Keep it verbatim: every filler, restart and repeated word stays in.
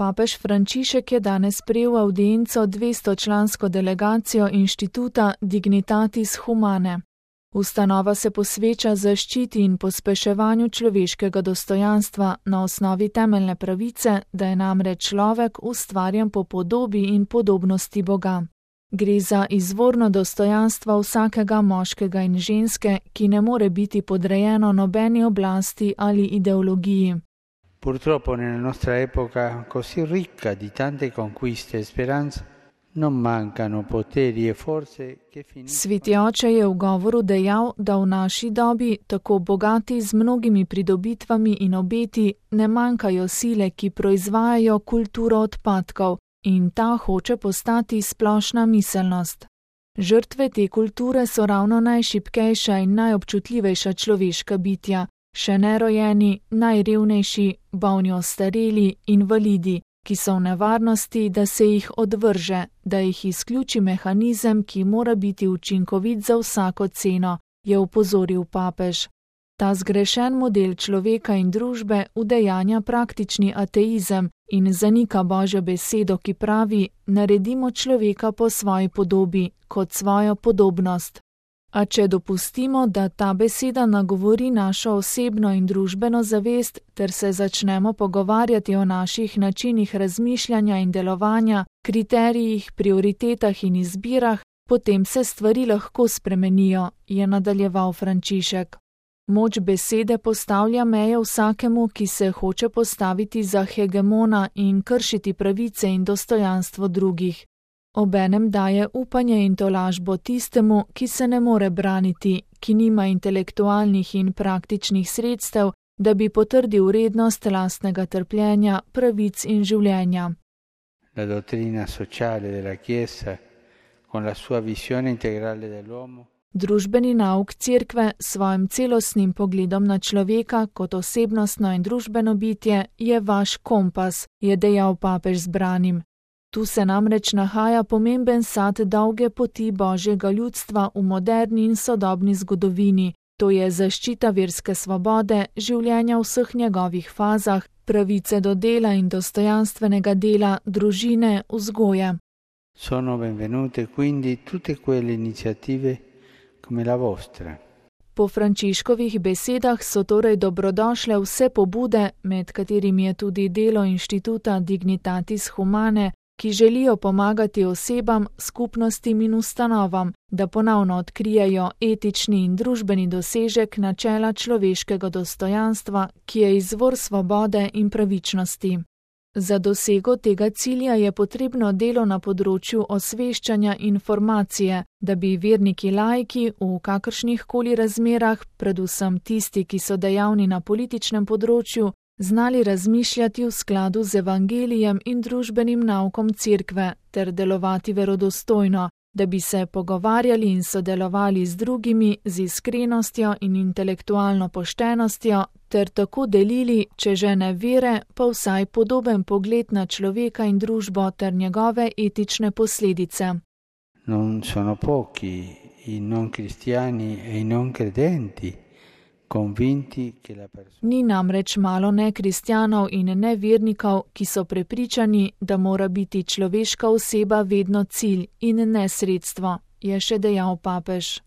Papež Frančišek je danes sprejel avdienco dvestočlansko delegacijo inštituta Dignitatis Humanae. Ustanova se posveča zaščiti in pospeševanju človeškega dostojanstva na osnovi temeljne pravice, da je namreč človek ustvarjen po podobi in podobnosti Boga. Gre za izvorno dostojanstvo vsakega moškega in ženske, ki ne more biti podrejeno nobeni oblasti ali ideologiji. Purtroppo nella nostra epoca così ricca di tante conquiste e speranze non mancano poteri e forze che finiscono. Sveti oče je v govoru dejal, da v naši dobi, tako bogati z mnogimi pridobitvami in obeti, ne manjkajo sile, ki proizvajajo kulturo odpadkov, in ta hoče postati splošna miselnost. Žrtve te kulture so ravno najšibkejša in najobčutljivejša človeška bitja, še nerojeni, najrevnejši, bolni ostareli, invalidi, ki so v nevarnosti, da se jih odvrže, da jih izključi mehanizem, ki mora biti učinkovit za vsako ceno, je opozoril papež. Ta zgrešen model človeka in družbe udejanja praktični ateizem in zanika Božjo besedo, ki pravi: naredimo človeka po svoji podobi, kot svojo podobnost. A če dopustimo, da ta beseda nagovori našo osebno in družbeno zavest, ter se začnemo pogovarjati o naših načinih razmišljanja in delovanja, kriterijih, prioritetah in izbirah, potem se stvari lahko spremenijo, je nadaljeval Frančišek. Moč besede postavlja meje vsakemu, ki se hoče postaviti za hegemona in kršiti pravice in dostojanstvo drugih. Obenem daje upanje in tolažbo tistemu, ki se ne more braniti, ki nima intelektualnih in praktičnih sredstev, da bi potrdil vrednost lastnega trpljenja, pravic in življenja. La dottrina sociale della Chiesa, con la sua visione integrale dell'uomo, Družbeni nauk Cerkve s svojim celostnim pogledom na človeka kot osebnostno in družbeno bitje je vaš kompas, je dejal papež zbranim. Tu se namreč nahaja pomemben sad dolge poti Božjega ljudstva v moderni in sodobni zgodovini, to je zaščita verske svobode, življenja v vseh njegovih fazah, pravice do dela in dostojanstvenega dela, družine, vzgoje. Sono benvenute quindi tutte quelle iniziative come la vostra. Po Frančiškovih besedah so torej dobrodošle vse pobude, med katerimi je tudi delo inštituta Dignitatis Humanae, ki želijo pomagati osebam, skupnostim in ustanovam, da ponovno odkrijejo etični in družbeni dosežek načela človeškega dostojanstva, ki je izvor svobode in pravičnosti. Za dosego tega cilja je potrebno delo na področju osveščanja informacije, da bi verniki laiki v kakršnih koli razmerah, predvsem tisti, ki so dejavni na političnem področju, znali razmišljati v skladu z evangelijem in družbenim naukom Cerkve ter delovati verodostojno, da bi se pogovarjali in sodelovali z drugimi z iskrenostjo in intelektualno poštenostjo ter tako delili, če že ne vere, pa vsaj podoben pogled na človeka in družbo ter njegove etične posledice. Non sono pochi i non cristiani e i non credenti. Ni namreč malo nekristjanov in nevernikov, ki so prepričani, da mora biti človeška oseba vedno cilj in ne sredstvo, je še dejal papež.